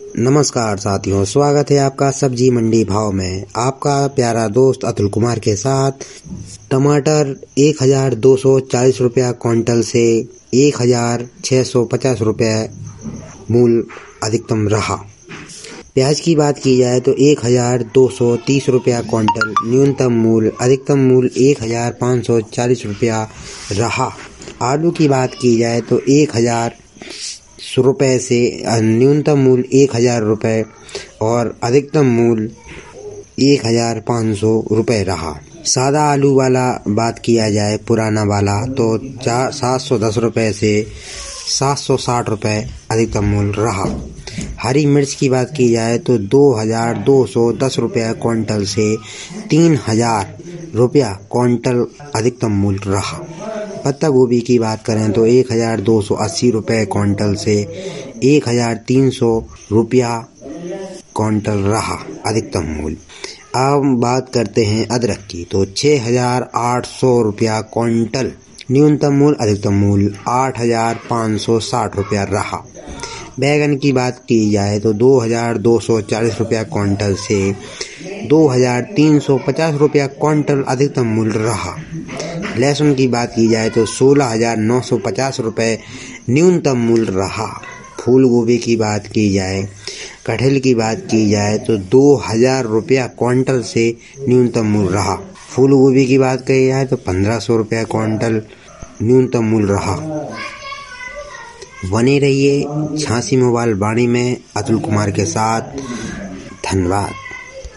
नमस्कार साथियों, स्वागत है आपका सब्जी मंडी भाव में। आपका प्यारा दोस्त अतुल कुमार के साथ। टमाटर 1240 रुपया क्विंटल से 1650 रुपये मूल अधिकतम रहा। प्याज की बात की जाए तो 1230 रुपया क्विंटल न्यूनतम मूल, अधिकतम मूल 1540 रुपया रहा। आलू की बात की जाए तो 1000 रुपये से न्यूनतम मूल 1000 रुपये और अधिकतम मूल 1500 रुपये रहा। सादा आलू वाला बात किया जाए पुराना वाला तो 710 रुपये से 760 रुपये अधिकतम मूल रहा। हरी मिर्च की बात की जाए तो 2210 रुपया क्विंटल से 3000 रुपया क्विंटल अधिकतम मूल रहा। पत्ता गोभी की बात करें तो 1280 रुपये क्विंटल से 1300 रुपया क्विंटल रहा अधिकतम मूल। अब बात करते हैं अदरक की तो 6800 रुपया क्विंटल न्यूनतम मूल, अधिकतम मूल 8560 रुपया रहा। बैगन की बात की जाए तो 2240 रुपया क्विंटल से 2350 रुपया क्विंटल अधिकतम मूल्य रहा। लहसुन की बात की जाए तो 16950 रुपये न्यूनतम मूल्य रहा। फूल गोभी की बात की जाए, कटहल की बात की जाए तो 2000 रुपया क्विंटल से न्यूनतम मूल्य रहा। फूल गोभी की बात की जाए तो 1500 रुपया क्विंटल न्यूनतम मूल्य रहा। बने रहिए झांसी मोबाइल वाणी में अतुल कुमार के साथ। धन्यवाद।